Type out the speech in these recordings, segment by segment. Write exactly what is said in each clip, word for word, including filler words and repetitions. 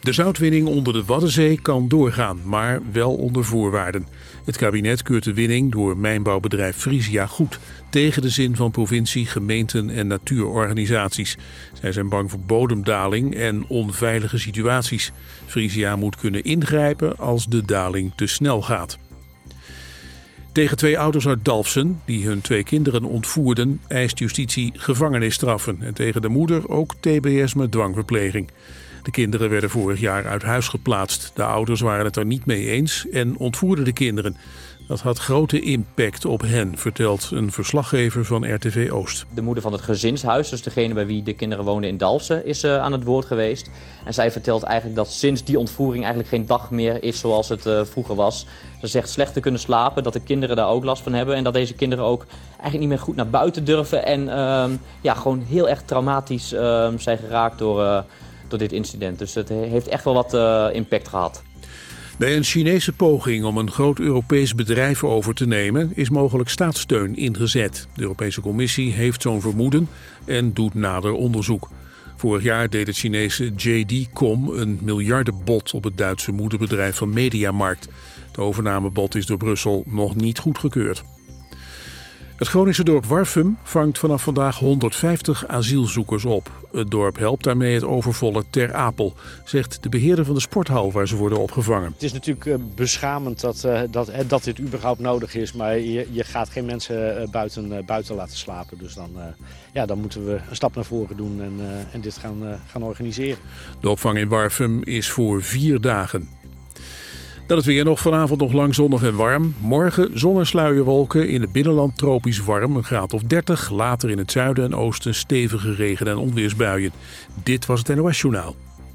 De zoutwinning onder de Waddenzee kan doorgaan, maar wel onder voorwaarden. Het kabinet keurt de winning door mijnbouwbedrijf Frisia goed, tegen de zin van provincie, gemeenten en natuurorganisaties. Zij zijn bang voor bodemdaling en onveilige situaties. Frisia moet kunnen ingrijpen als de daling te snel gaat. Tegen twee ouders uit Dalfsen, die hun twee kinderen ontvoerden, eist justitie gevangenisstraffen. En tegen de moeder ook T B S met dwangverpleging. De kinderen werden vorig jaar uit huis geplaatst. De ouders waren het er niet mee eens en ontvoerden de kinderen. Dat had grote impact op hen, vertelt een verslaggever van R T V Oost. De moeder van het gezinshuis, dus degene bij wie de kinderen woonden in Dalfsen, is uh, aan het woord geweest. En zij vertelt eigenlijk dat sinds die ontvoering eigenlijk geen dag meer is zoals het uh, vroeger was. Ze zegt slecht te kunnen slapen, dat de kinderen daar ook last van hebben. En dat deze kinderen ook eigenlijk niet meer goed naar buiten durven. En uh, ja, gewoon heel erg traumatisch uh, zijn geraakt door, uh, door dit incident. Dus het heeft echt wel wat uh, impact gehad. Bij een Chinese poging om een groot Europees bedrijf over te nemen is mogelijk staatssteun ingezet. De Europese Commissie heeft zo'n vermoeden en doet nader onderzoek. Vorig jaar deed het Chinese J D Com een miljardenbod op het Duitse moederbedrijf van Mediamarkt. Het overnamebod is door Brussel nog niet goedgekeurd. Het Groningse dorp Warffum vangt vanaf vandaag honderdvijftig asielzoekers op. Het dorp helpt daarmee het overvolle Ter Apel, zegt de beheerder van de sporthal waar ze worden opgevangen. Het is natuurlijk beschamend dat, uh, dat, dat dit überhaupt nodig is, maar je, je gaat geen mensen uh, buiten, uh, buiten laten slapen. Dus dan, uh, ja, dan moeten we een stap naar voren doen en, uh, en dit gaan, uh, gaan organiseren. De opvang in Warffum is voor vier dagen. Dan het weer nog vanavond nog lang zonnig en warm. Morgen zon en sluierwolken, in het binnenland tropisch warm, een graad of dertig. Later in het zuiden en oosten stevige regen- en onweersbuien. Dit was het N O S Journaal.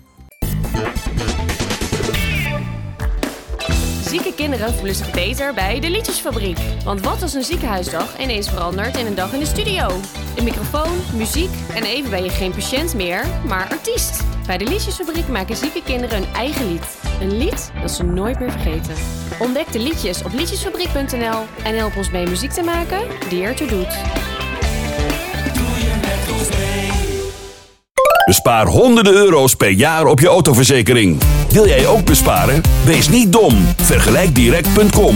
Zieke kinderen voelen zich beter bij de Liedjesfabriek. Want wat als een ziekenhuisdag ineens verandert in een dag in de studio? Een microfoon, muziek en even ben je geen patiënt meer, maar artiest. Bij de Liedjesfabriek maken zieke kinderen hun eigen lied. Een lied dat ze nooit meer vergeten. Ontdek de liedjes op liedjesfabriek punt n l en help ons mee muziek te maken die ertoe doet. Bespaar honderden euro's per jaar op je autoverzekering. Wil jij ook besparen? Wees niet dom. Vergelijk direct punt com.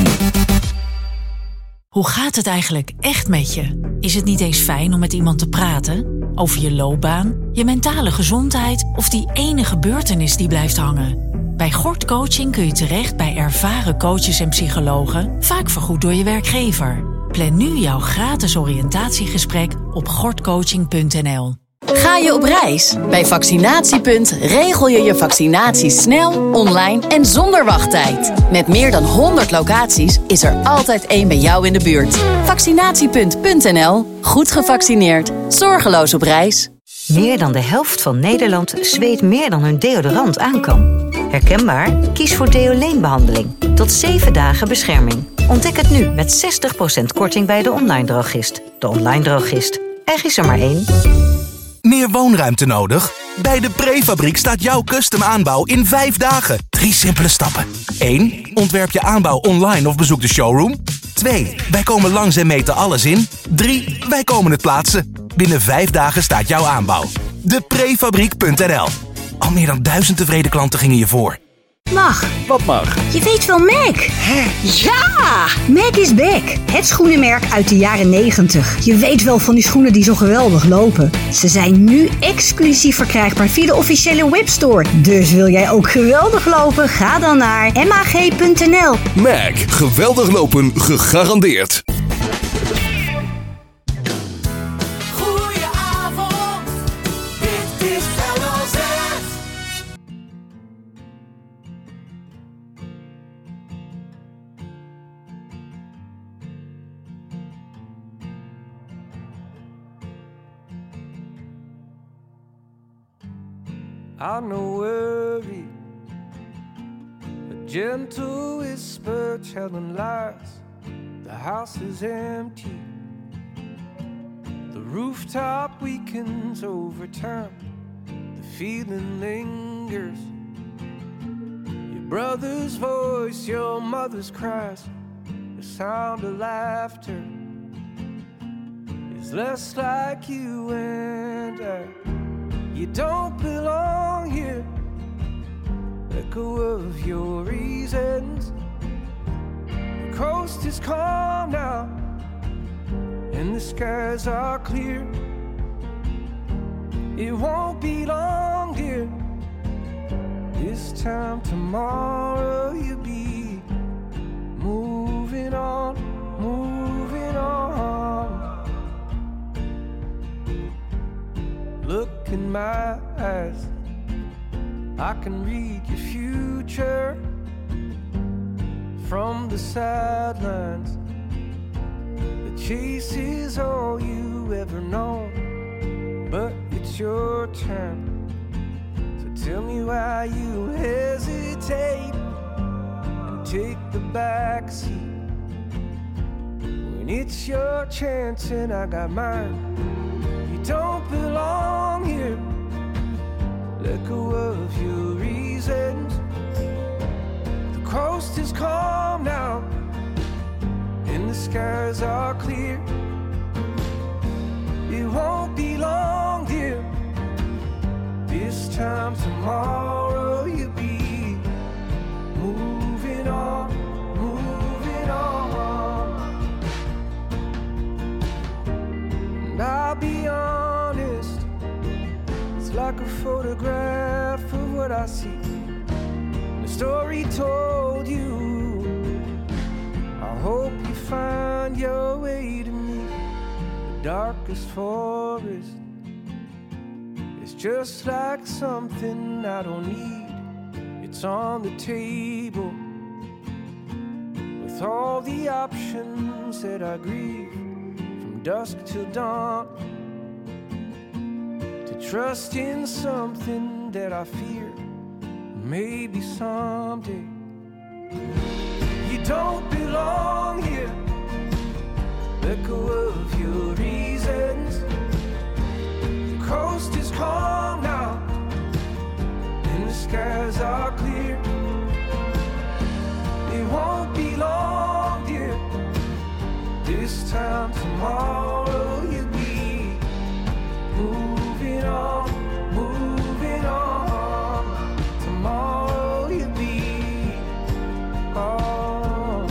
Hoe gaat het eigenlijk echt met je? Is het niet eens fijn om met iemand te praten? Over je loopbaan, je mentale gezondheid of die ene gebeurtenis die blijft hangen? Bij Gort Coaching kun je terecht bij ervaren coaches en psychologen, vaak vergoed door je werkgever. Plan nu jouw gratis oriëntatiegesprek op gortcoaching punt n l. Ga je op reis? Bij Vaccinatiepunt regel je je vaccinatie snel, online en zonder wachttijd. Met meer dan honderd locaties is er altijd één bij jou in de buurt. Vaccinatiepunt punt n l. Goed gevaccineerd. Zorgeloos op reis. Meer dan de helft van Nederland zweet meer dan hun deodorant aan kan. Herkenbaar? Kies voor Deoleen-behandeling. Tot zeven dagen bescherming. Ontdek het nu met zestig procent korting bij de online drogist. De online drogist. Er is er maar één. Meer woonruimte nodig? Bij de Prefabriek staat jouw custom aanbouw in vijf dagen. Drie simpele stappen. één. Ontwerp je aanbouw online of bezoek de showroom. twee. Wij komen langs en meten alles in. drie. Wij komen het plaatsen. Binnen vijf dagen staat jouw aanbouw. de prefabriek punt n l. Al meer dan duizend tevreden klanten gingen je voor. Mag. Wat mag? Je weet wel Mac. Hè? Ja! Mac is back. Het schoenenmerk uit de jaren negentig. Je weet wel van die schoenen die zo geweldig lopen. Ze zijn nu exclusief verkrijgbaar via de officiële webstore. Dus wil jij ook geweldig lopen? Ga dan naar m a g punt n l. Mac. Geweldig lopen gegarandeerd. I'm no worry, a gentle whisper telling lies. The house is empty, the rooftop weakens over time. The feeling lingers, your brother's voice, your mother's cries. The sound of laughter is less like you and I. You don't belong here, let go of your reasons. The coast is calm now, and the skies are clear. It won't be long, dear. This time tomorrow you'll be moving on, moving on. Look in my eyes, I can read your future from the sidelines. The chase is all you ever know, but it's your turn. So tell me why you hesitate and take the back seat when it's your chance and I got mine. You don't belong here. Let go of your reasons. The coast is calm now, and the skies are clear. It won't be long, dear. This time tomorrow you'll be moving on, moving on. And I'll be honest, it's like a photograph of what I see. The story told you. I hope you find your way to me. The darkest forest is just like something I don't need. It's on the table with all the options that I grieve from dusk till dawn. Trust in something that I fear, maybe someday. You don't belong here. Let go of your reasons. The coast is calm now, and the skies are clear. It won't be long, dear. This time tomorrow you'll be moving on, moving on. Tomorrow you'll be on.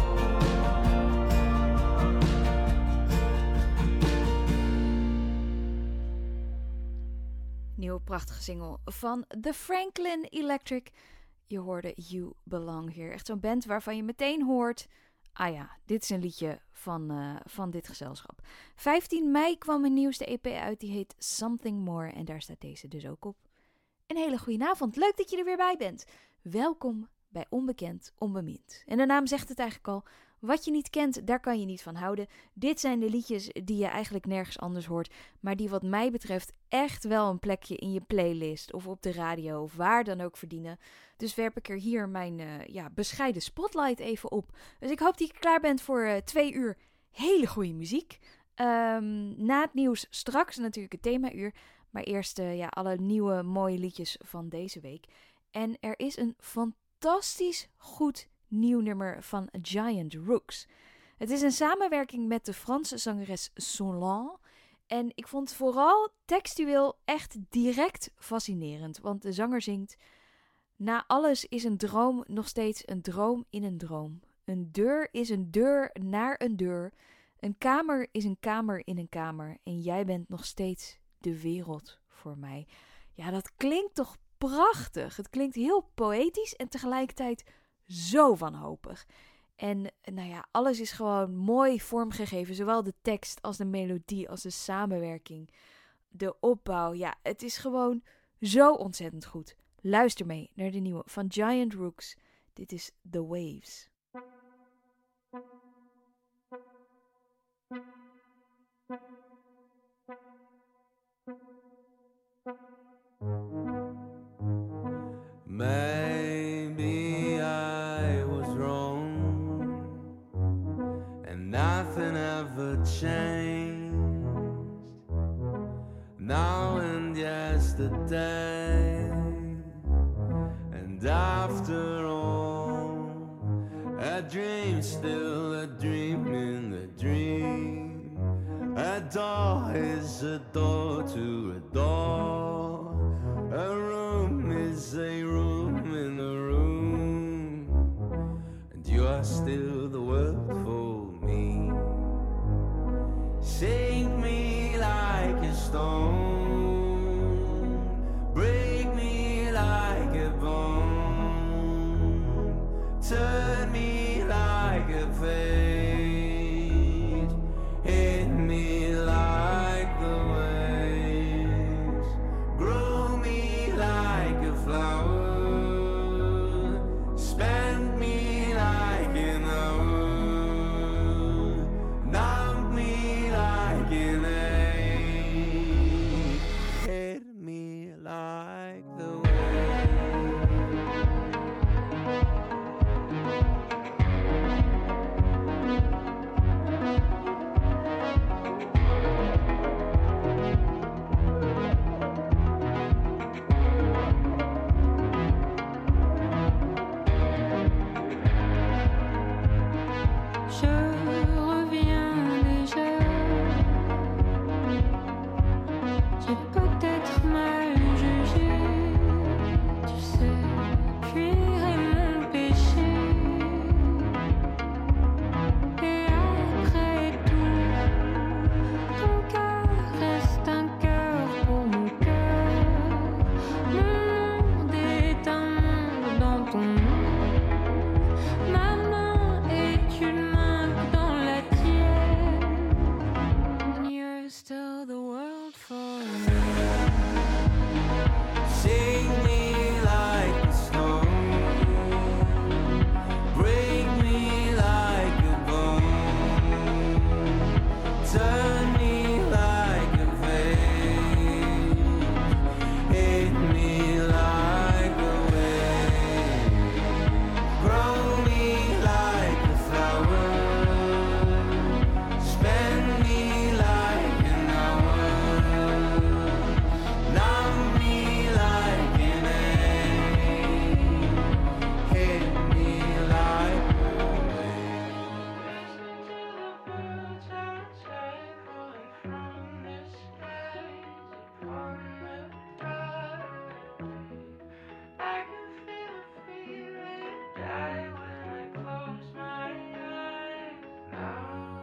Nieuwe prachtige single van The Franklin Electric. Je hoorde You Belong Here. Echt zo'n band waarvan je meteen hoort... Ah ja, dit is een liedje van, uh, van dit gezelschap. vijftien mei kwam hun nieuwste E P uit, die heet Something More. En daar staat deze dus ook op. Een hele goede avond, leuk dat je er weer bij bent. Welkom bij Onbekend Onbemind. En de naam zegt het eigenlijk al. Wat je niet kent, daar kan je niet van houden. Dit zijn de liedjes die je eigenlijk nergens anders hoort. Maar die wat mij betreft echt wel een plekje in je playlist. Of op de radio of waar dan ook verdienen. Dus werp ik er hier mijn uh, ja, bescheiden spotlight even op. Dus ik hoop dat je klaar bent voor uh, twee uur hele goede muziek. Um, na het nieuws straks natuurlijk het themauur. Maar eerst uh, ja, alle nieuwe mooie liedjes van deze week. En er is een fantastisch goed nieuw nummer van Giant Rooks. Het is een samenwerking met de Franse zangeres Solange. En ik vond het vooral textueel echt direct fascinerend. Want de zanger zingt: na alles is een droom nog steeds een droom in een droom. Een deur is een deur naar een deur. Een kamer is een kamer in een kamer. En jij bent nog steeds de wereld voor mij. Ja, dat klinkt toch prachtig. Het klinkt heel poëtisch en tegelijkertijd zo wanhopig. En nou ja, alles is gewoon mooi vormgegeven. Zowel de tekst als de melodie als de samenwerking. De opbouw. Ja, het is gewoon zo ontzettend goed. Luister mee naar de nieuwe van Giant Rooks. Dit is The Waves. Maybe I was wrong, and nothing ever changed. Now and yesterday, and after all, a dream still a dream in the dream. A door is a door to a door. A room is a room in are still the world for me. Shake me like a stone, break me like a bone, turn me like a page, hit me like the waves, grow me like a flower, spend me like an hour, numb me like an ache, hit me like the waves. Je reviens déjà. J'ai peut-être mal jugé, tu sais, fuirai mon péché. Et après tout, ton cœur reste un cœur pour mon cœur. Mon monde est un monde dans ton monde. Ma main est une main dans la tienne. And you're still the world for me. Sing me like a stone, break me like a bone, turn me like a vase, hit me like a wave, grow me like a flower, spend me like an hour, numb me like an ache, hit me like a wave. I can feel the feeling die when I close my eyes now.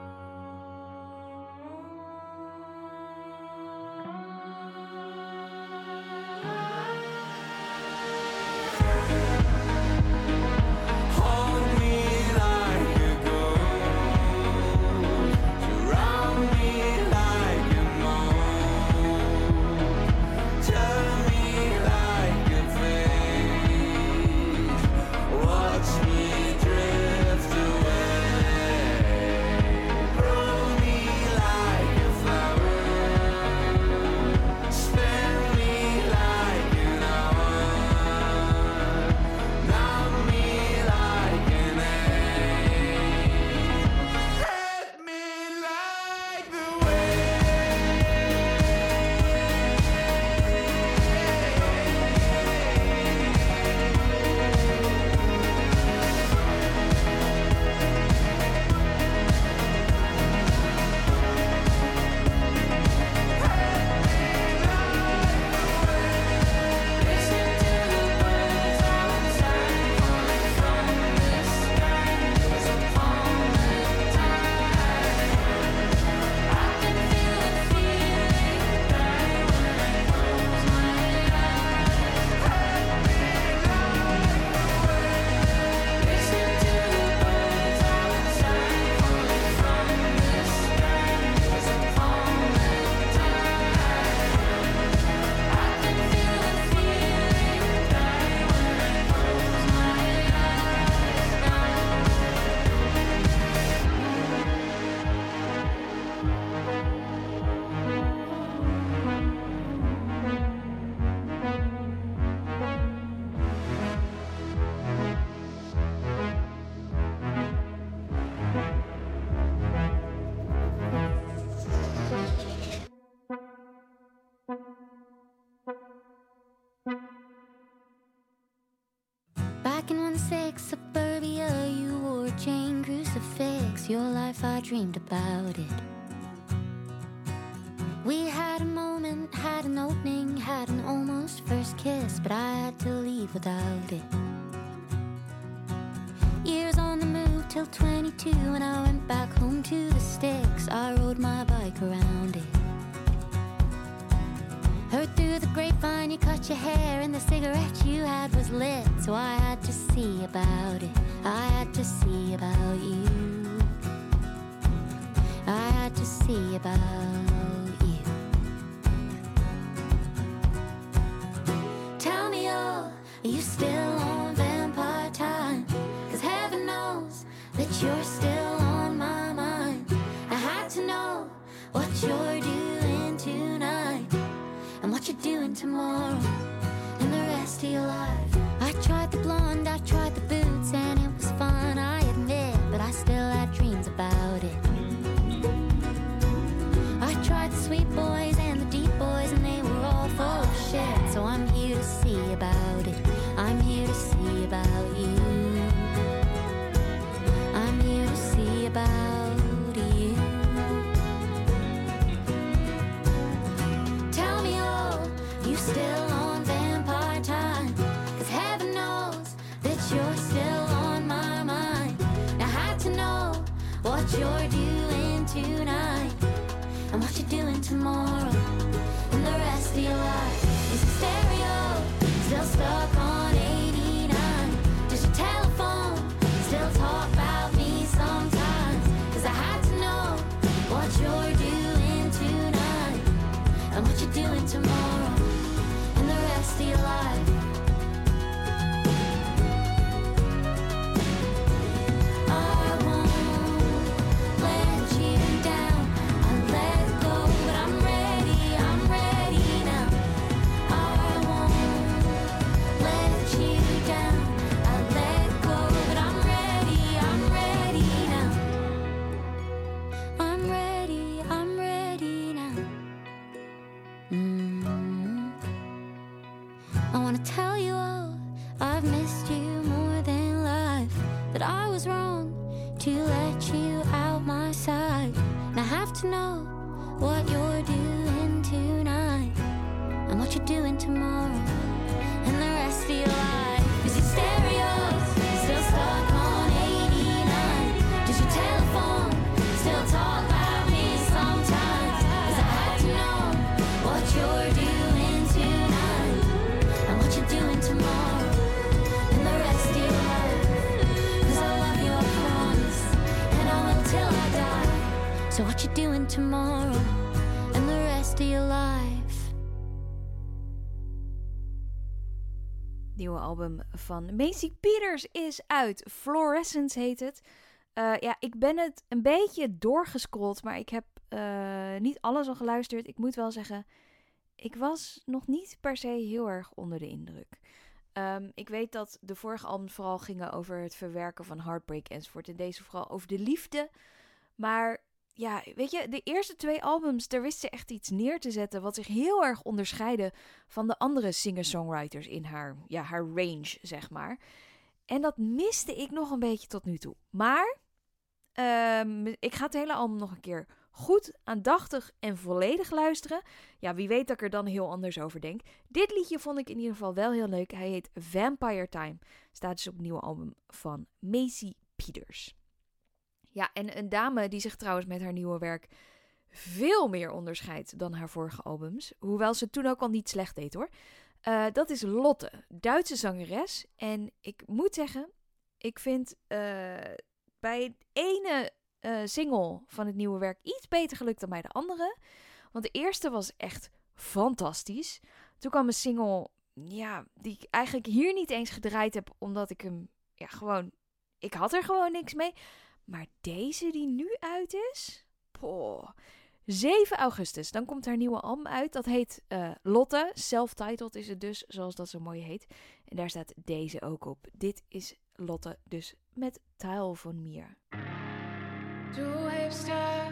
Hold me like a ghost, surround me like a moon, turn me like a face, watch me drift away, grow me like a flower, spend me like an hour, numb me like an ache, hit me like the Listen to the birds outside falling from the skies upon the tide. I can feel the feeling die when I close my eyes. Listen to the birds outside falling from the skies upon the tide. I can feel the feeling die when I close my Back in one six suburbia, you wore a chain crucifix. Your life, I dreamed about it. We had a moment, had an opening, had an almost first kiss, but I had to leave without it. Years on the move till twenty-two when I went back home to the sticks. I rode my bike around it. Heard through the grapevine you cut your hair and the cigarette you had was lit. So I had to see about it. I had to see about you. I had to see about you. Tell me, oh, are you still on vampire time? 'Cause heaven knows that you're still on my mind. I had to know what you're doing tonight and what you're doing tomorrow and the rest of your life. I tried the blonde, I tried the boots, and it was fun, I admit, but I still had dreams about it. I tried the sweet boys and the deep boys, and they were all full of shit. So I'm here to see about it. I'm here to see about you. I'm here to see about you. Tell me, oh, you still on vampire time? 'Cause heaven knows that you're still on my mind. I had to know what you're doing tonight and what you're doing tomorrow and the rest of your life. Is your stereo still stuck on eighty-nine? Does your telephone still talk about me sometimes? 'Cause I had to know what you're doing tonight and what you're doing tomorrow and the rest of your life. I won't let you down. I let go, but I'm ready, I'm ready now. I won't let you down. I let go, but I'm ready, I'm ready now. I'm ready, I'm ready now. Mm. I wanna tell you all I've missed you more than life. That I was wrong to let you out my sight. And I have to know what you're doing tonight and what you're doing tomorrow and the rest of your life. Is your stereo still stuck on eighty-nine? Does your telephone still talk about me sometimes? 'Cause I had to know what you're doing tonight and what you're doing tomorrow and the rest of your life. 'Cause I love you, I promise, and I will till I die. So what you doing tomorrow and the rest of your life? Nieuwe album van Macy Peters is uit. Fluorescence heet het. Uh, ja, ik ben het een beetje doorgescrolld, maar ik heb uh, niet alles al geluisterd. Ik moet wel zeggen, ik was nog niet per se heel erg onder de indruk. Um, ik weet dat de vorige albums vooral gingen over het verwerken van heartbreak enzovoort. En deze vooral over de liefde. Maar ja, weet je, de eerste twee albums, daar wist ze echt iets neer te zetten wat zich heel erg onderscheidde van de andere singer-songwriters in haar, ja, haar range, zeg maar. En dat miste ik nog een beetje tot nu toe. Maar um, ik ga het hele album nog een keer goed, aandachtig en volledig luisteren. Ja, wie weet dat ik er dan heel anders over denk. Dit liedje vond ik in ieder geval wel heel leuk. Hij heet Vampire Time. Staat dus op het nieuwe album van Macy Peters. Ja, en een dame die zich trouwens met haar nieuwe werk veel meer onderscheidt dan haar vorige albums. Hoewel ze toen ook al niet slecht deed, hoor. Uh, dat is Lotte, Duitse zangeres. En ik moet zeggen, ik vind uh, bij het ene uh, single van het nieuwe werk iets beter gelukt dan bij de andere. Want de eerste was echt fantastisch. Toen kwam een single, ja, die ik eigenlijk hier niet eens gedraaid heb, omdat ik hem, ja, gewoon, ik had er gewoon niks mee. Maar deze die nu uit is, poh, zeven augustus, dan komt haar nieuwe album uit. Dat heet uh, Lotte, self-titled is het dus, zoals dat zo mooi heet. En daar staat deze ook op. Dit is Lotte dus met Teil von mir. Du hebst ab,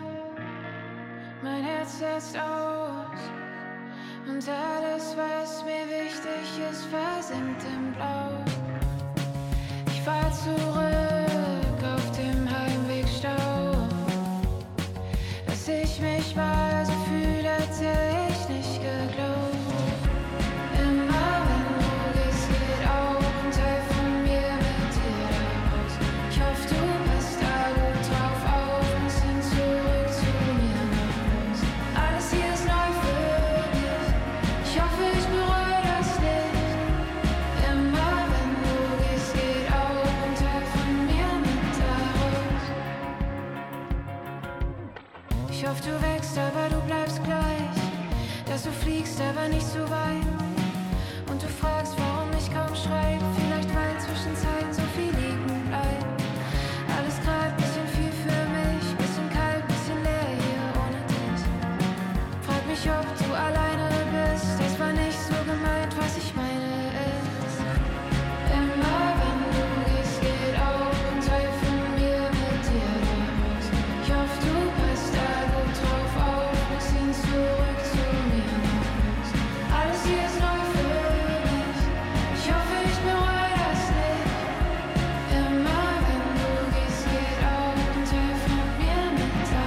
mein Herz setzt aus und alles, was mir wichtig ist, versinkt im Blau. Ich fahr zurück auf dem Heimwegstau, dass ich mich mal so fühle, hätte ich nicht geglaubt. Immer wenn du gehst, geht auch ein Teil von mir mit dir raus. Ich hoffe, du bist fliegst aber nicht so weit. Und du fragst, warum ich kaum schreib. Vielleicht weil zwischenzeit so viel liegen bleibt. Alles grad bisschen viel für mich, bisschen kalt, bisschen leer hier ohne dich. Frag mich, ob du alleine bist. Das war nicht so gemeint, was ich meine ist. Immer wenn du gehst, geht auch ein Teil von mir mit dir raus. Ich hoffe, du passt da gut drauf auf. Wir ziehen zurück zu mir nach Haus. Alles hier ist neu für mich. Ich hoffe, ich bereue das nicht. Immer wenn du gehst, geht auch ein Teil von mir mit da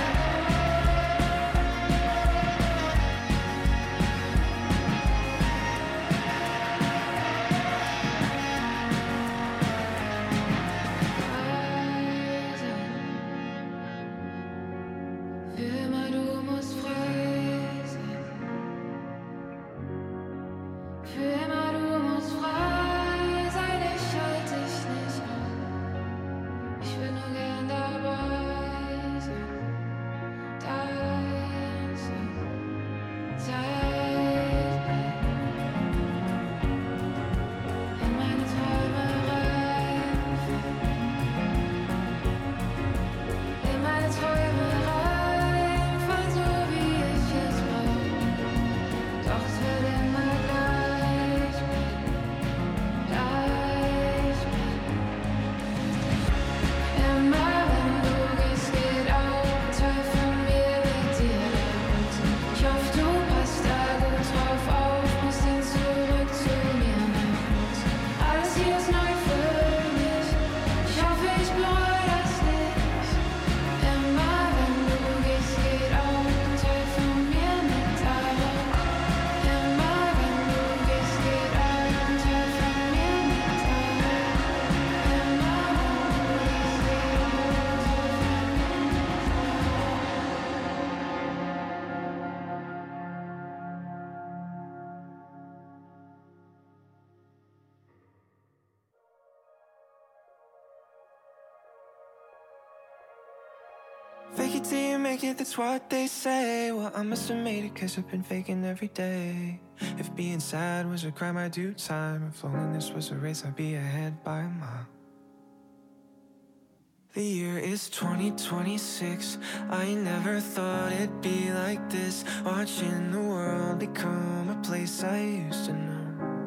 Für immer, du musst frei sein. Für immer, du musst frei sein. Ich halte dich nicht auf. Ich will nur gern dabei sein. Dein sein. Zeit in meine Träume reinfallen. In meine Träume reinfallen, so wie ich es brauch. Doch es wird immer gleich bleiben, gleich bleiben. Immer wenn du gehst, geht auch ein Teil von mir mit dir raus. Ich hoffe, du passt da gut drauf auf, musst ihn zurück zu mir nach Haus. Alles hier ist neu für mich. Ich hoffe, ich bereue das nicht. Immer wenn du gehst, geht auch ein Teil von mir mit da raus. Immer wenn du gehst, geht auch ein Teil von mir mit da raus. Immer wenn du gehst, geht auch ein Teil von mir mit da raus. Fake it till you make it, that's what they say. Well, I must have made it cause I've been faking every day. If being sad was a crime, I'd do time. If loneliness was a race, I'd be ahead by a mile. The year is twenty twenty-six. I never thought it'd be like this. Watching the world become a place I used to know.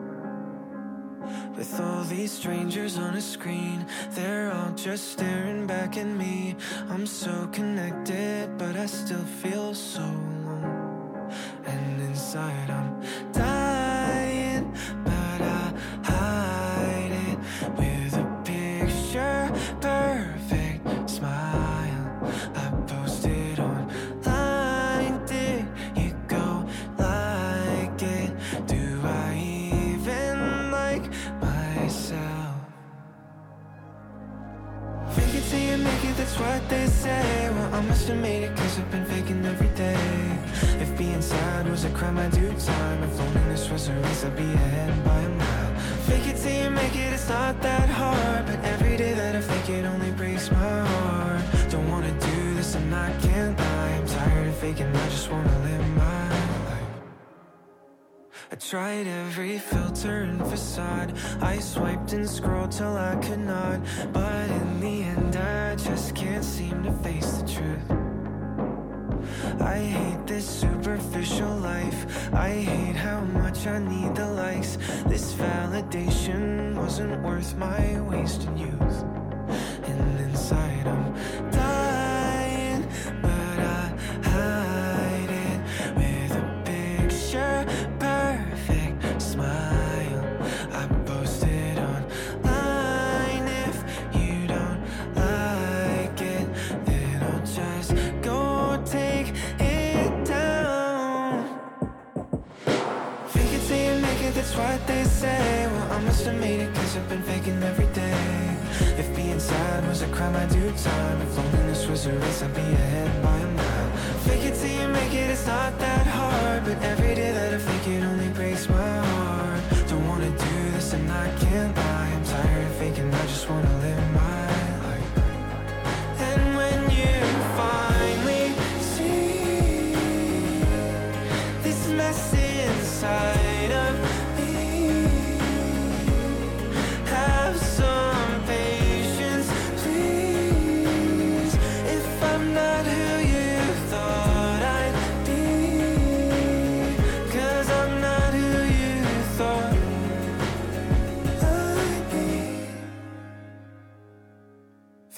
With all these strangers on a screen, they're all just staring back at me. I'm so connected, but I still feel so alone. And inside I'm dying, but I hide it with a picture perfect smile. I posted online, did you go like it? Do I even like myself? Fake it till you make it, that's what they say. Well, I must have made it cause I've been faking every day. If being sad was a crime, I'd do time. If loneliness was a race, I'd be ahead by a mile. Fake it till you make it, it's not that hard. But every day that I fake it only breaks my heart. Don't wanna do this and I can't lie. I'm tired of faking, I just wanna live my life. I tried every filter and facade. I swiped and scrolled till I could not. But in the end I just can't seem to face the truth. I hate this superficial life. I hate how much I need the likes. This validation wasn't worth my wasted youth. And inside I'm dying, but I hide it with a picture perfect smile. I posted online. If you don't like it, then I'll just go take it down. Fake it till you make it, that's what they say. Well, I must have made it cause I've been faking every day. If being sad was a crime, I'd do time. If loneliness was a race, I'd be ahead by a mile. Fake it till you make it, it's not that hard. But every day that I fake it only breaks my heart. Don't wanna do this and I can't lie. I'm tired of faking, I just wanna live my life. And when you finally see this mess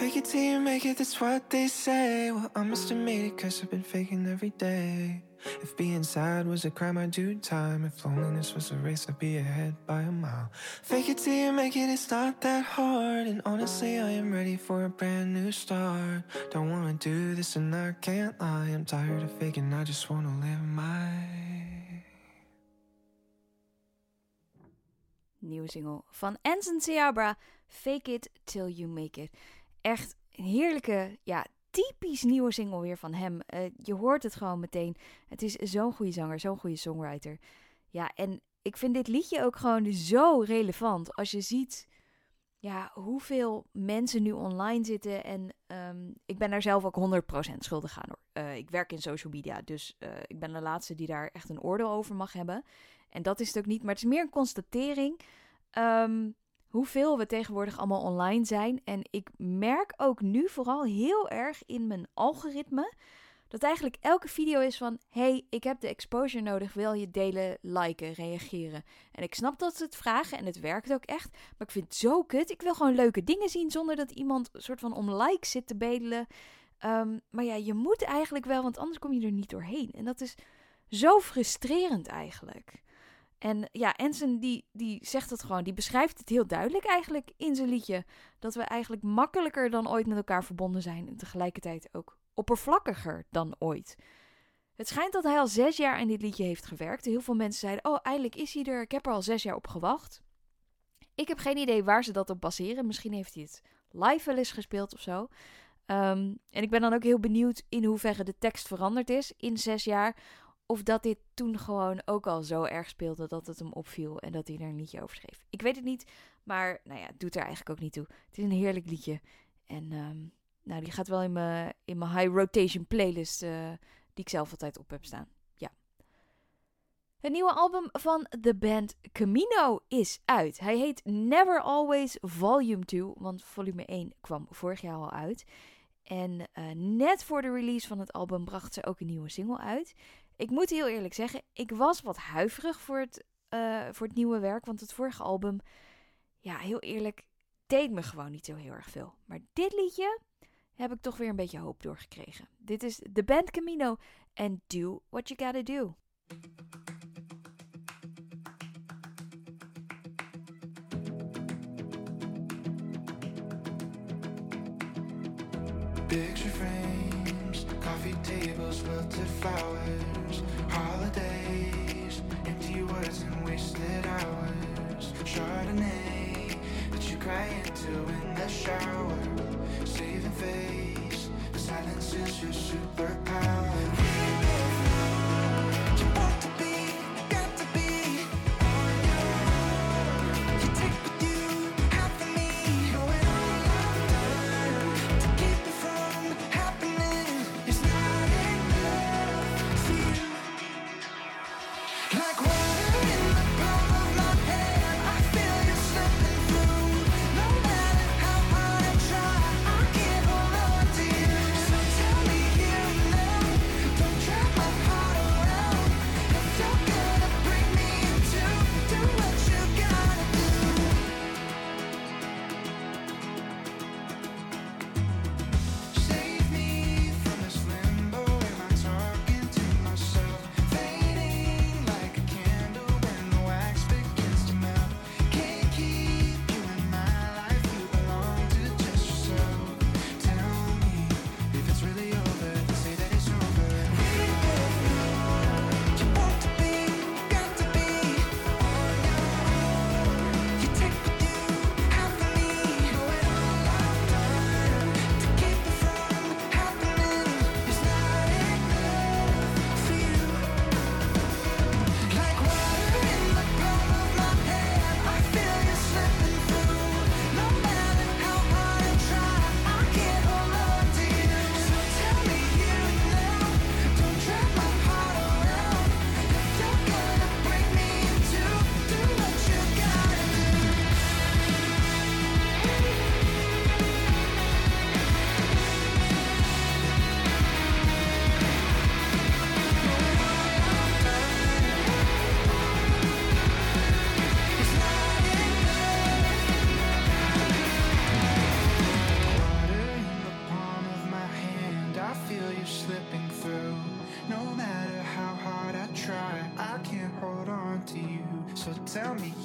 Fake it till you make it, that's what they say. Well, I must have made it cause I've been faking every day. If being sad was a crime, I'd do time. If loneliness was a race, I'd be ahead by a mile. Fake it till you make it, it's not that hard. And honestly, I am ready for a brand new start. Don't wanna do this and I can't lie. I'm tired of faking, I just wanna live my... Nieuwe single van Ensign Seabra, Fake It Till You Make It. Echt een heerlijke, ja, typisch nieuwe single weer van hem. Uh, je hoort het gewoon meteen. Het is zo'n goede zanger, zo'n goede songwriter. Ja, en ik vind dit liedje ook gewoon zo relevant. Als je ziet, ja, hoeveel mensen nu online zitten. En um, ik ben daar zelf ook honderd procent schuldig aan, hoor. Uh, ik werk in social media, dus uh, ik ben de laatste die daar echt een oordeel over mag hebben. En dat is het ook niet, maar het is meer een constatering. Um, hoeveel we tegenwoordig allemaal online zijn. En ik merk ook nu vooral heel erg in mijn algoritme dat eigenlijk elke video is van... hey, ik heb de exposure nodig, wil je delen, liken, reageren? En ik snap dat ze het vragen en het werkt ook echt. Maar ik vind het zo kut. Ik wil gewoon leuke dingen zien zonder dat iemand een soort van om likes zit te bedelen. Um, maar ja, je moet eigenlijk wel, want anders kom je er niet doorheen. En dat is zo frustrerend eigenlijk. En ja, Ensign die, die zegt het gewoon, die beschrijft het heel duidelijk eigenlijk in zijn liedje. Dat we eigenlijk makkelijker dan ooit met elkaar verbonden zijn en tegelijkertijd ook oppervlakkiger dan ooit. Het schijnt dat hij al zes jaar aan dit liedje heeft gewerkt. Heel veel mensen zeiden, oh, eindelijk is hij er. Ik heb er al zes jaar op gewacht. Ik heb geen idee waar ze dat op baseren. Misschien heeft hij het live wel eens gespeeld of zo. Um, en ik ben dan ook heel benieuwd in hoeverre de tekst veranderd is in zes jaar. Of dat dit toen gewoon ook al zo erg speelde dat het hem opviel en dat hij er een liedje over schreef. Ik weet het niet, maar nou ja, het doet er eigenlijk ook niet toe. Het is een heerlijk liedje. En um, nou, die gaat wel in mijn in mijn high rotation playlist uh, die ik zelf altijd op heb staan. Ja. Het nieuwe album van de band Camino is uit. Hij heet Never Always Volume twee, want volume één kwam vorig jaar al uit. En uh, net voor de release van het album bracht ze ook een nieuwe single uit. Ik moet heel eerlijk zeggen, ik was wat huiverig voor het, uh, voor het nieuwe werk. Want het vorige album, ja, heel eerlijk, deed me gewoon niet zo heel erg veel. Maar dit liedje heb ik toch weer een beetje hoop doorgekregen. Dit is de band Camino en Do What You Gotta Do. Picture frames, coffee tables, wilted flowers, holidays, empty words and wasted hours. Chardonnay that you cry into in the shower, saving face, the silence is your superpower. Try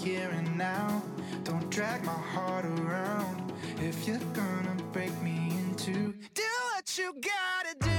here and now. Don't drag my heart around. If you're gonna break me in two, do what you gotta do.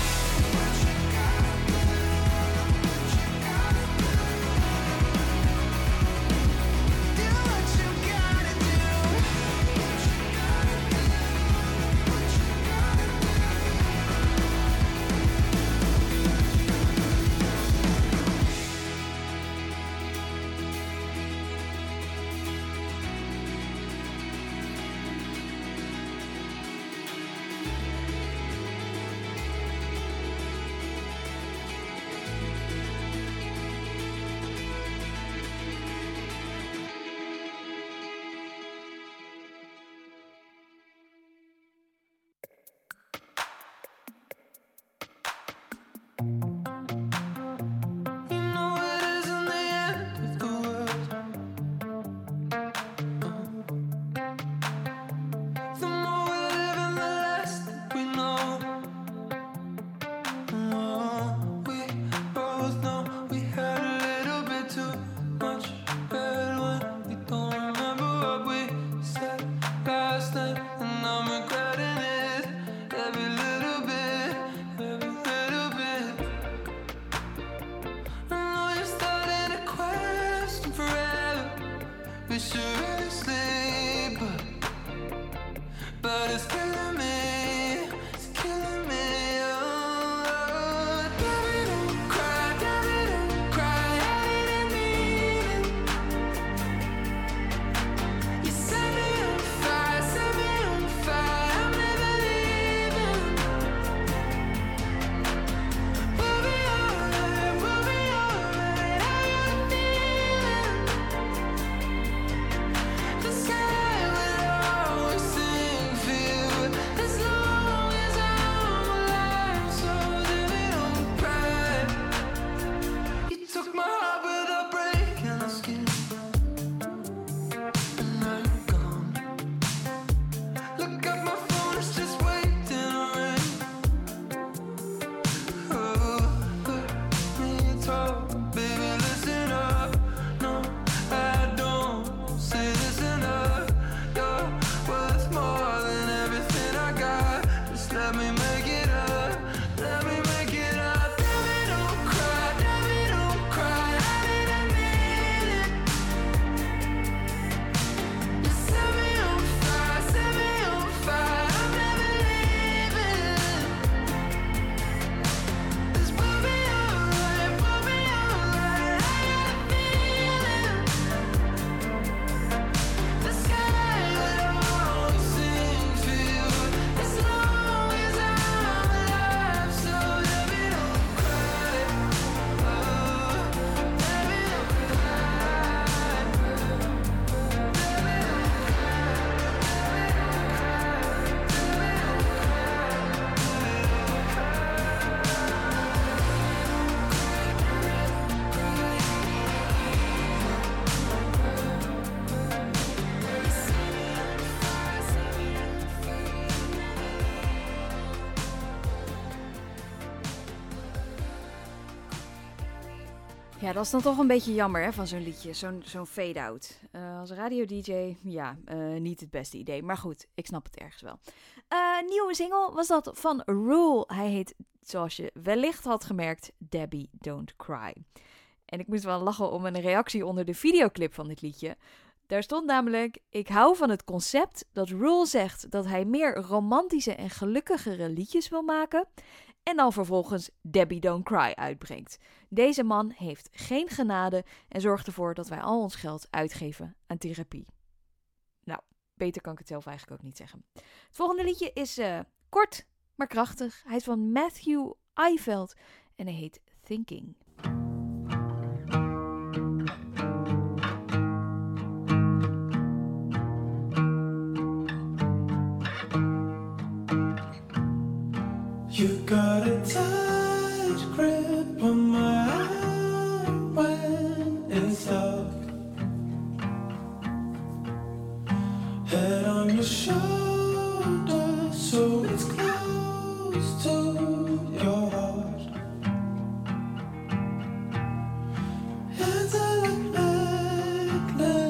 Ja, dat is dan toch een beetje jammer hè, van zo'n liedje, zo'n zo'n fade-out. Uh, als radio-D J, ja, uh, niet het beste idee. Maar goed, ik snap het ergens wel. Uh, nieuwe single was dat van Rule. Hij heet, zoals je wellicht had gemerkt, Debbie Don't Cry. En ik moest wel lachen om een reactie onder de videoclip van dit liedje. Daar stond namelijk, ik hou van het concept dat Rule zegt dat hij meer romantische en gelukkigere liedjes wil maken. En dan vervolgens Debbie Don't Cry uitbrengt. Deze man heeft geen genade en zorgt ervoor dat wij al ons geld uitgeven aan therapie. Nou, beter kan ik het zelf eigenlijk ook niet zeggen. Het volgende liedje is uh, kort, maar krachtig. Hij is van Matthew Eifeld en hij heet Thinking. You got a tight grip on my arm when it's dark. Head on your shoulder, so it's close to your heart. Hands are like necklaces.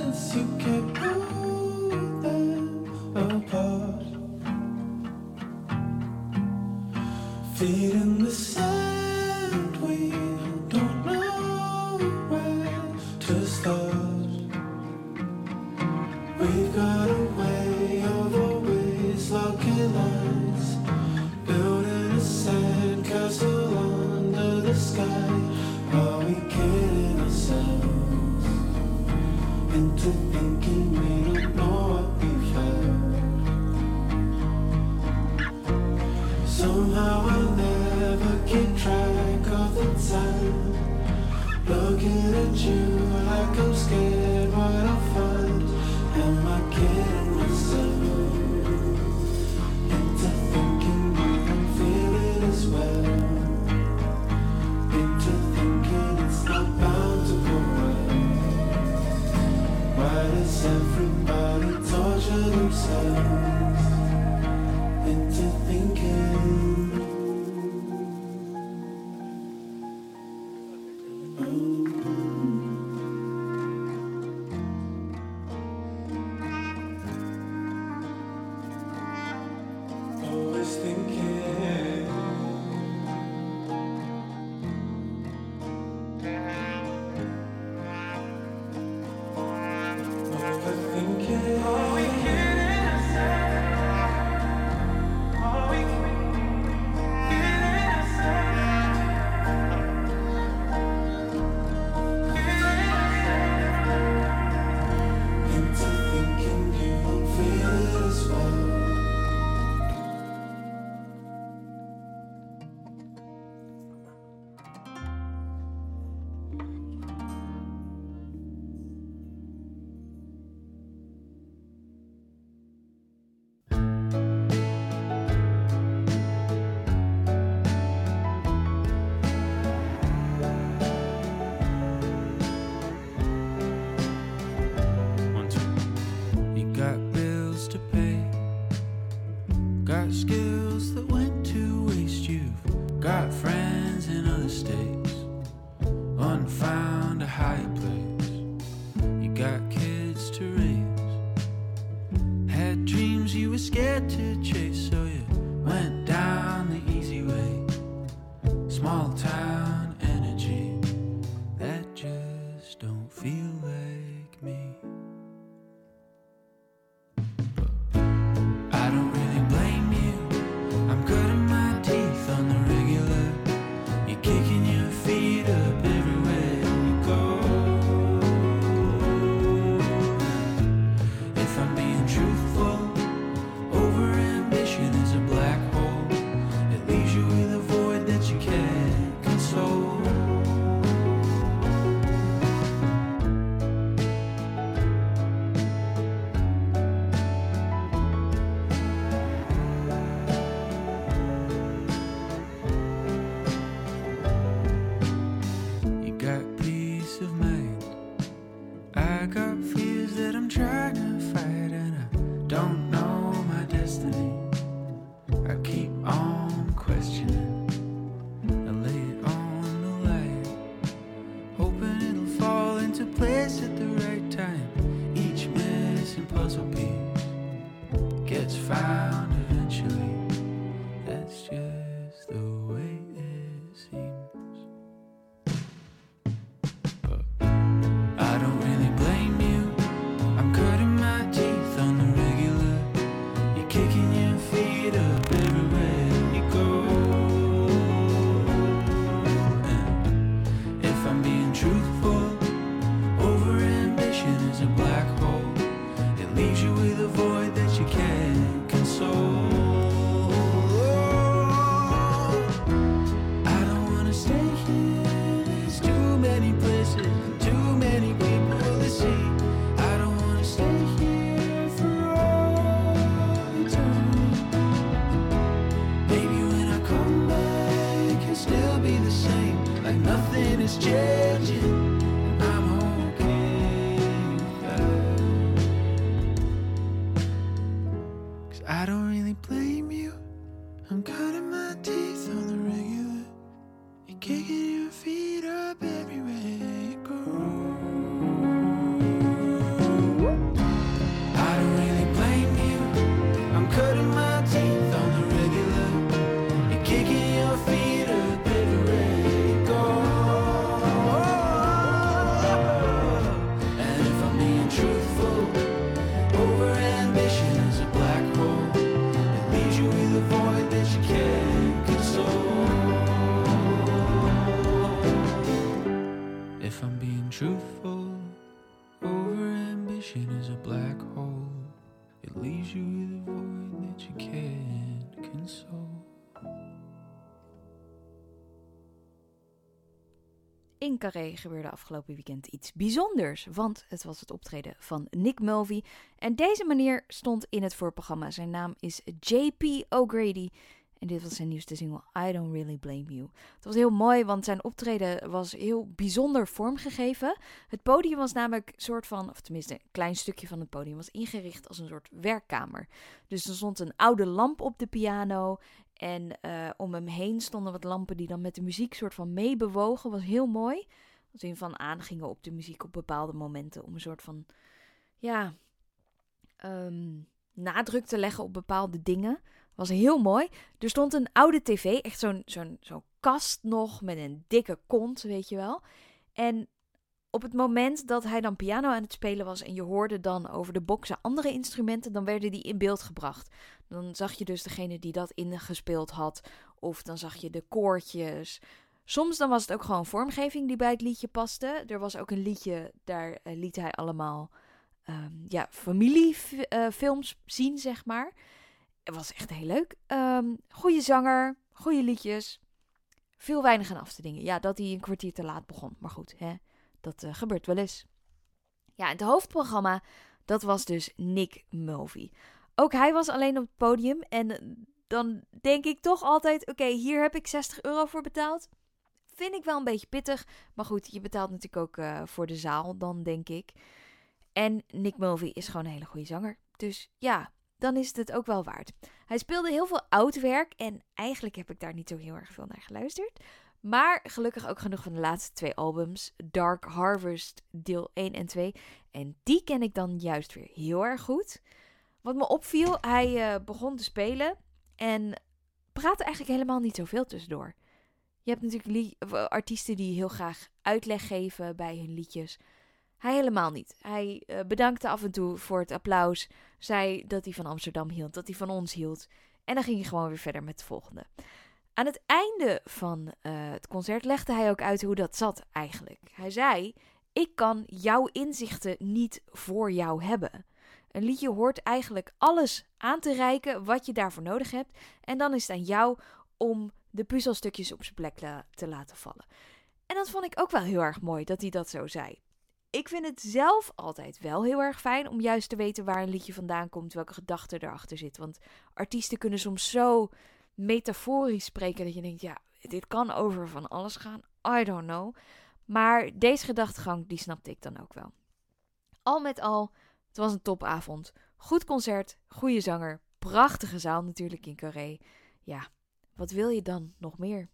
to pay. Got skills that went to waste. You've got friends in other states, unfound a higher place. You got kids to raise, had dreams you were scared to chase, so you went down the easy way. Small town energy that just don't feel like me. But I don't really blame you. I'm cutting my teeth on the regular. You're kicking your feet up everywhere you go. If I'm being truthful, overambition is a black hole. It leaves you with a void that you can't console. You got peace of mind, I got fears that I'm trying to fight, and I don't know my destiny. I keep on questioning, I lay it on the line, hoping it'll fall into place at the right time. Each missing puzzle piece gets found eventually. That's just the way it seems. But I don't really blame you. I'm cutting my teeth on the regular. You're kicking your feet up everywhere you go. And if I'm being truthful, overambition is a black hole. It leaves you with a void that you can't console. I don't wanna stay here. There's too many places, too many people to see. I don't wanna stay here for all eternity. Maybe when I come back, it'll still be the same, like nothing is changing. And I'm okay with that. 'Cause I don't really blame you. I'm cutting my teeth on the regular. You're kicking your feet up everywhere you go. I don't really blame you. I'm cutting my teeth on the regular. You're kicking your feet up everywhere you go. And if I'm being truthful, overambition is a black hole. It leaves you with a void that you can't console. If I'm being truthful, overambition is a black hole. It leaves you with a void that you can't console. In Carré gebeurde afgelopen weekend iets bijzonders, want het was het optreden van Nick Mulvey. En deze meneer stond in het voorprogramma. Zijn naam is J P O'Grady en dit was zijn nieuwste single I Don't Really Blame You. Het was heel mooi, want zijn optreden was heel bijzonder vormgegeven. Het podium was namelijk een soort van, of tenminste een klein stukje van het podium, was ingericht als een soort werkkamer. Dus er stond een oude lamp op de piano en uh, om hem heen stonden wat lampen die dan met de muziek soort van meebewogen. Was heel mooi. Als in van aangingen op de muziek op bepaalde momenten om een soort van, ja, um, nadruk te leggen op bepaalde dingen. Was heel mooi. Er stond een oude tv, echt zo'n, zo'n, zo'n kast nog met een dikke kont, weet je wel. En op het moment dat hij dan piano aan het spelen was en je hoorde dan over de boxen andere instrumenten, dan werden die in beeld gebracht. Dan zag je dus degene die dat ingespeeld had, of dan zag je de koortjes. Soms dan was het ook gewoon vormgeving die bij het liedje paste. Er was ook een liedje, daar uh, liet hij allemaal um, ja, familiefilms uh, zien, zeg maar. Het was echt heel leuk. Um, goeie zanger, goede liedjes. Veel weinig aan af te dingen. Ja, dat hij een kwartier te laat begon. Maar goed, hè, dat uh, gebeurt wel eens. Ja, het hoofdprogramma, dat was dus Nick Mulvey. Ook hij was alleen op het podium. En dan denk ik toch altijd, oké, okay, hier heb ik zestig euro voor betaald. Vind ik wel een beetje pittig. Maar goed, je betaalt natuurlijk ook uh, voor de zaal dan, denk ik. En Nick Mulvey is gewoon een hele goede zanger. Dus ja, dan is het het ook wel waard. Hij speelde heel veel oud werk en eigenlijk heb ik daar niet zo heel erg veel naar geluisterd. Maar gelukkig ook genoeg van de laatste twee albums, Dark Harvest deel één en twee. En die ken ik dan juist weer heel erg goed. Wat me opviel, hij uh, begon te spelen en praatte eigenlijk helemaal niet zoveel tussendoor. Je hebt natuurlijk li- artiesten die heel graag uitleg geven bij hun liedjes. Hij helemaal niet. Hij uh, bedankte af en toe voor het applaus, zei dat hij van Amsterdam hield, dat hij van ons hield. En dan ging hij gewoon weer verder met de volgende. Aan het einde van uh, het concert legde hij ook uit hoe dat zat eigenlijk. Hij zei, ik kan jouw inzichten niet voor jou hebben. Een liedje hoort eigenlijk alles aan te reiken wat je daarvoor nodig hebt. En dan is het aan jou om de puzzelstukjes op zijn plek la- te laten vallen. En dat vond ik ook wel heel erg mooi dat hij dat zo zei. Ik vind het zelf altijd wel heel erg fijn om juist te weten waar een liedje vandaan komt, welke gedachte erachter zit. Want artiesten kunnen soms zo metaforisch spreken dat je denkt, ja, dit kan over van alles gaan. I don't know. Maar deze gedachtegang, die snapte ik dan ook wel. Al met al, het was een topavond. Goed concert, goede zanger, prachtige zaal natuurlijk in Carré. Ja, wat wil je dan nog meer?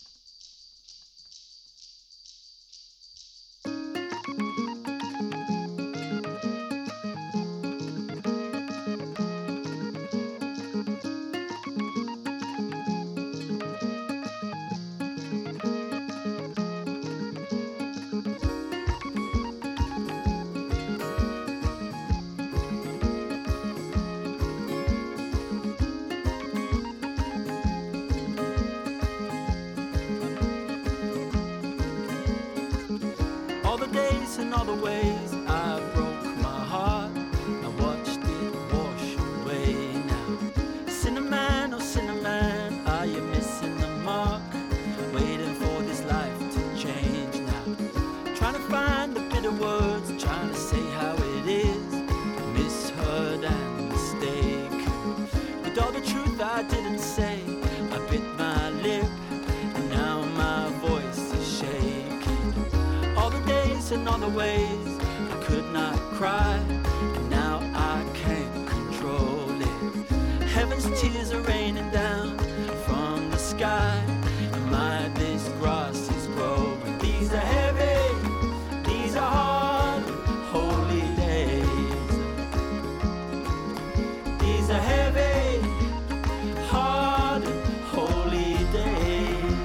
All the days and all the ways I broke my heart, I watched it wash away now. Cinnamon, oh cinnamon, are you missing the mark? Waiting for this life to change now. Trying to find the bitter words, trying to say how it is, misheard and mistaken. With all the truth I didn't say, I bit my lip, and now my voice is shaking. All the days and all the ways I could not cry, and now I can't control it. Heaven's tears are raining down from the sky, and my this grass is growing. These are heavy, these are hard, holy days. These are heavy, hard, holy days.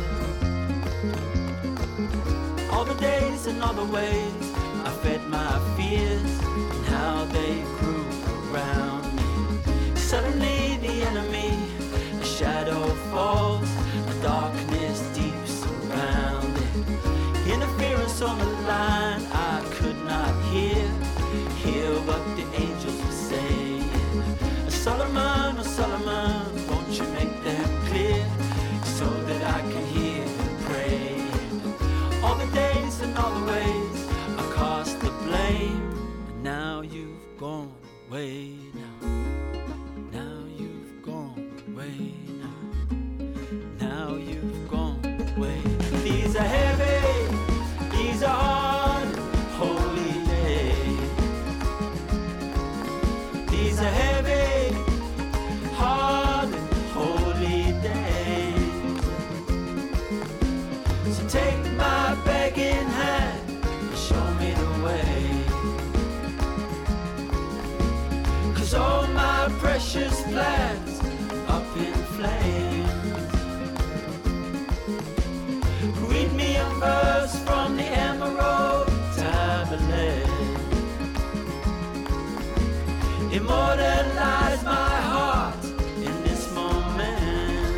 All the days and all the ways I fed my fears and how they grew around me. Suddenly the enemy, a shadow falls, a darkness deep surrounding. Interference on the line I could not hear, hear what the angels were saying. Solomon, oh Solomon, won't you make them clear so that I can hear them praying. All the days and all the ways I cast the blame, and now you've gone away now. Now you've gone away now. Now you've gone away. These are heavy, these are hard, holy days. These are heavy, hard, holy days. So take my begging hand and show me the way. 'Cause all my precious plans up in flames. Read me a verse from the Emerald Tablet. Immortalize my heart in this moment.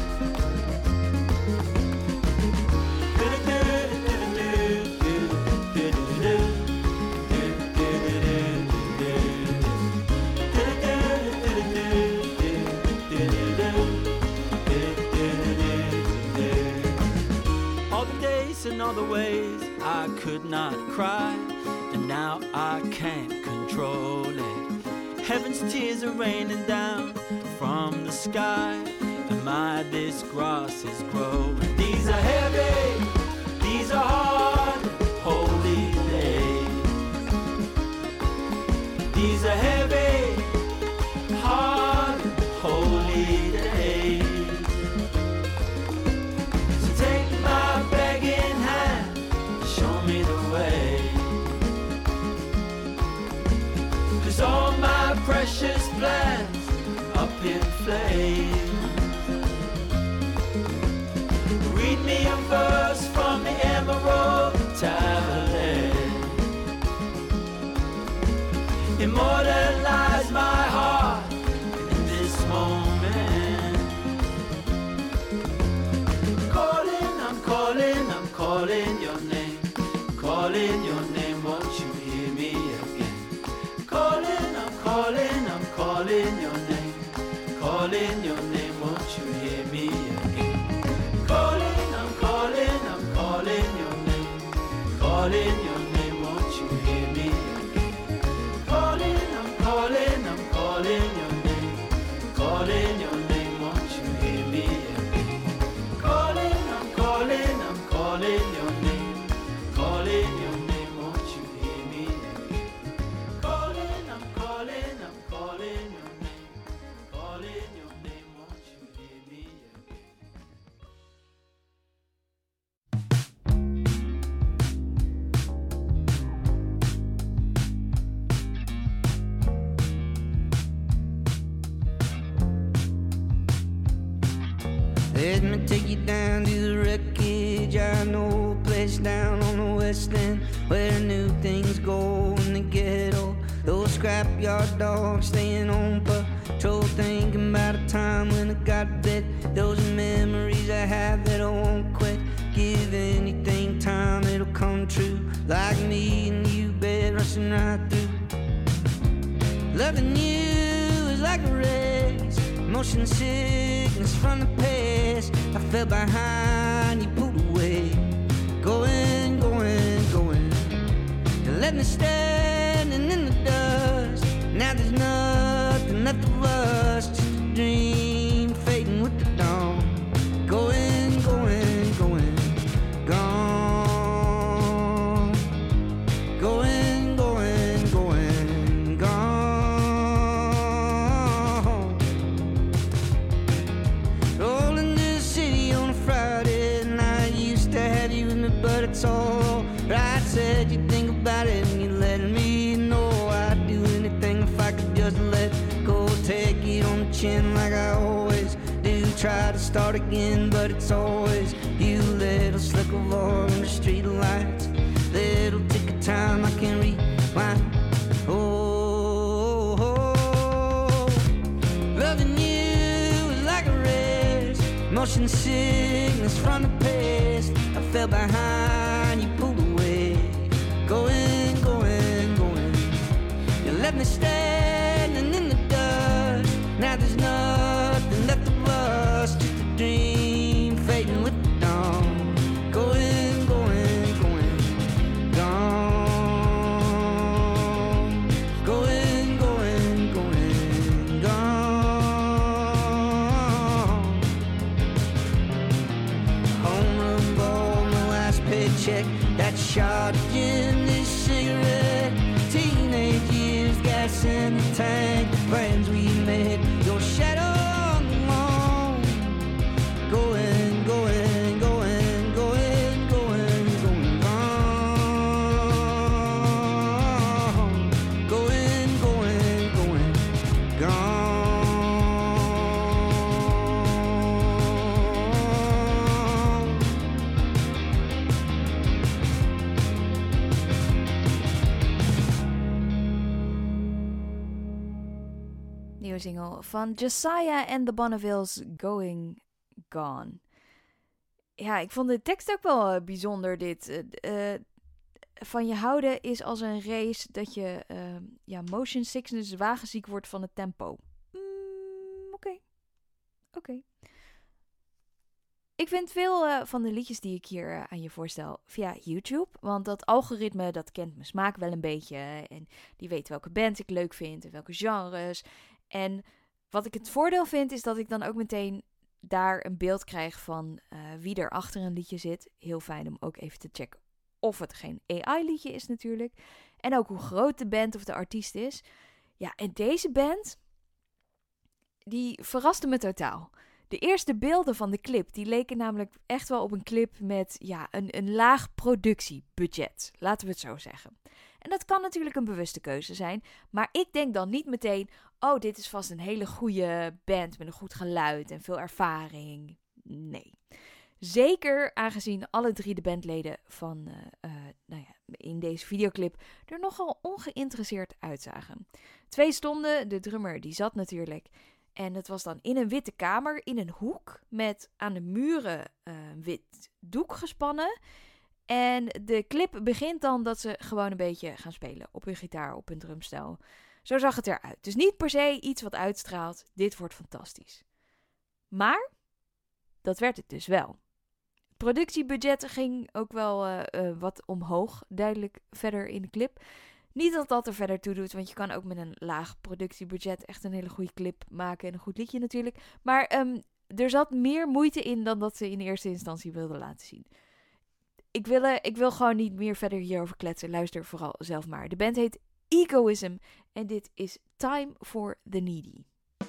All the days and all the ways I could not cry, and now I can't control it. Heaven's tears are raining down from the sky, and my this grass is growing. These are heavy, these are hard, holy days. These are heavy, hard. plans up in flames. Read me a verse from the Emerald Tablet. Immortalize my heart in this moment. Calling, I'm calling, I'm calling your name. Calling your name, won't you hear me again? Calling, I'm calling, I'm calling your name. Calling your name, won't you hear me again? Calling, I'm calling, I'm calling your name. Calling your name, won't you hear me again? Calling, I'm calling, I'm calling your name. Calling your name, won't you hear me again? Calling, I'm calling, I'm calling your name. Calling your name, won't you hear me again? Calling, I'm calling, I'm calling your name. Calling your name, won't you hear me again? Let me take you down to the wreckage. I know a place down on the west end where new things go in the ghetto. Those scrapyard dogs staying on patrol, thinking about a time when I got bit. Those are memories I have that I won't quit. Give anything time, it'll come true. Like me and you, babe, rushing right through. Loving you is like a race, motion sickness from the past. I fell behind, you pulled away. Going, going, going. You left me standing in the dust. Now there's nothing left of us, just a dream fading with the dawn. Going, going, going, gone. Going, going, going, gone. Rolling to the city on a Friday night. Used to have you with me, but it's all right. Said you think about it and you let me know. I'd do anything if I could just let go. Take it on the chin like I always do. Try to start again, but it's always you. Little slick of oil in the street lights. Little tick of time I can rewind. Oh, oh, oh. Loving you is like a race, motion sickness from the past. I fell behind, you pulled away. Going, going, going. You left me standing in the dust. Now there's nothing left of us, just a dream fading with the dawn. Going, going, going, gone. Going, going, going, gone. Home run ball, my last paycheck. That shot of gin, this cigarette. Teenage years, gas in the tank. The friends we made, your shadow on the wall. Going, going, going, going, going, going, gone. Going, going, going, gone. Nieuwe single van Josiah and the Bonnevilles, Going Gone. Ja, ik vond de tekst ook wel uh, bijzonder dit. Uh, uh, van je houden is als een race dat je uh, ja, motion sickness wagenziek wordt van het tempo. Mm, Oké. Okay. Oké. Okay. Ik vind veel uh, van de liedjes die ik hier uh, aan je voorstel via YouTube. Want dat algoritme, dat kent mijn smaak wel een beetje. En die weet welke band ik leuk vind en welke genres. En wat ik het voordeel vind, is dat ik dan ook meteen daar een beeld krijg van uh, wie er achter een liedje zit. Heel fijn om ook even te checken of het geen A I-liedje is natuurlijk. En ook hoe groot de band of de artiest is. Ja, en deze band, die verraste me totaal. De eerste beelden van de clip, die leken namelijk echt wel op een clip met ja, een, een laag productiebudget. Laten we het zo zeggen. En dat kan natuurlijk een bewuste keuze zijn. Maar ik denk dan niet meteen, oh, dit is vast een hele goede band met een goed geluid en veel ervaring. Nee. Zeker aangezien alle drie de bandleden van, uh, uh, nou ja, in deze videoclip er nogal ongeïnteresseerd uitzagen. Twee stonden, de drummer die zat natuurlijk. En het was dan in een witte kamer, in een hoek, met aan de muren uh, een wit doek gespannen. En de clip begint dan dat ze gewoon een beetje gaan spelen op hun gitaar, op hun drumstel. Zo zag het eruit. Dus niet per se iets wat uitstraalt, dit wordt fantastisch. Maar dat werd het dus wel. Het productiebudget ging ook wel uh, uh, wat omhoog, duidelijk verder in de clip. Niet dat dat er verder toe doet, want je kan ook met een laag productiebudget echt een hele goede clip maken en een goed liedje natuurlijk. Maar um, er zat meer moeite in dan dat ze in eerste instantie wilden laten zien. Ik wil, uh, ik wil gewoon niet meer verder hierover kletsen. Luister vooral zelf maar. De band heet Egoism en dit is Time for the Needy.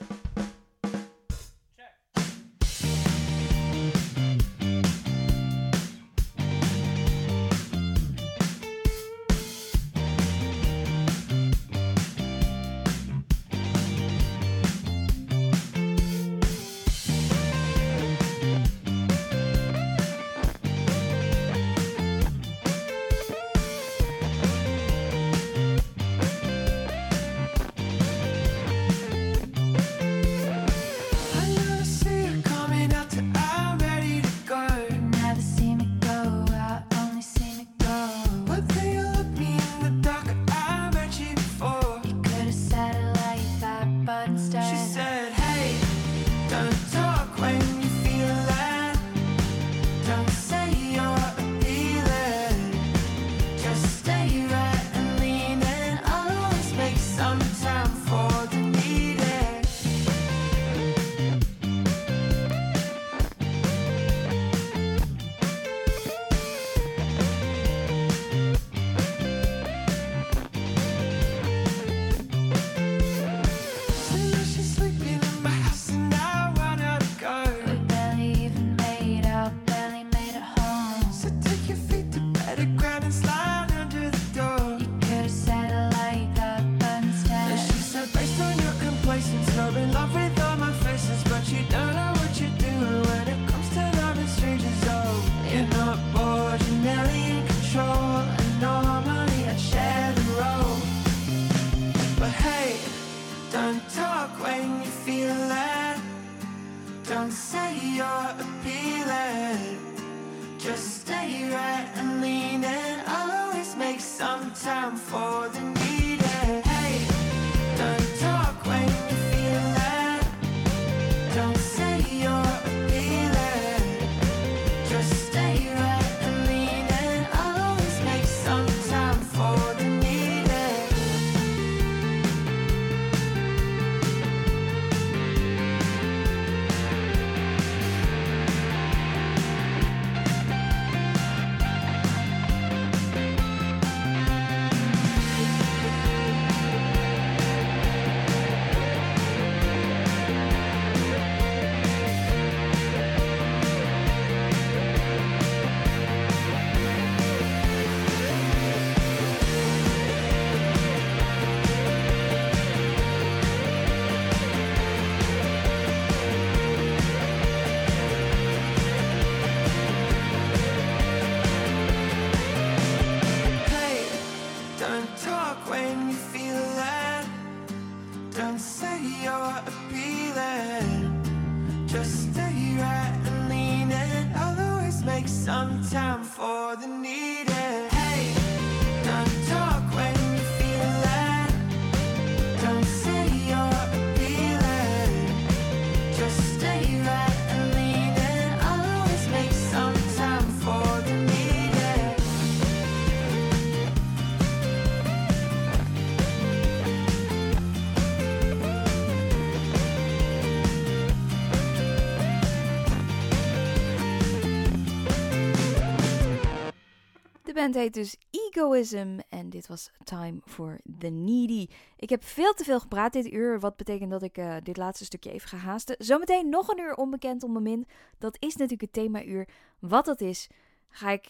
De band heet dus Egoism en dit was Time for the Needy. Ik heb veel te veel gepraat dit uur, wat betekent dat ik uh, dit laatste stukje even ga haasten. Zometeen nog een uur onbekend om mijn min. Dat is natuurlijk het themauur. Wat dat is, ga ik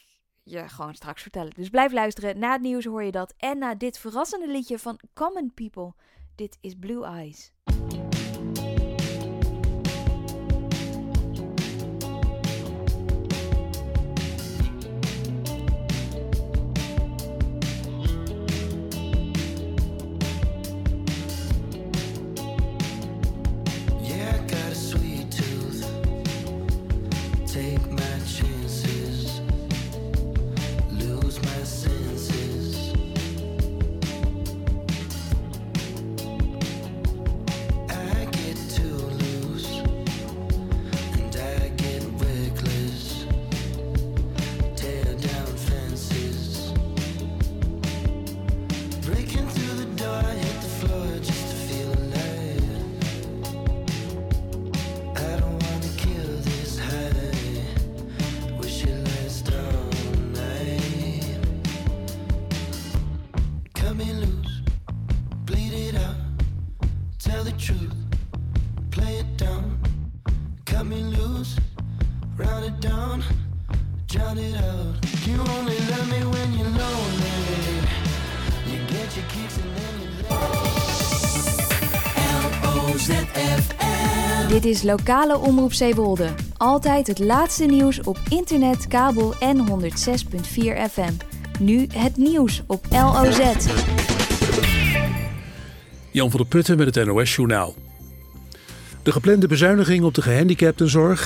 je gewoon straks vertellen. Dus blijf luisteren. Na het nieuws hoor je dat. En na dit verrassende liedje van Common People. Dit is Blue Eyes. Dit is lokale omroep Zeewolde. Altijd het laatste nieuws op internet, kabel en honderd zes komma vier F M. Nu het nieuws op L O Z. Jan van der Putten met het N O S-journaal. De geplande bezuiniging op de gehandicaptenzorg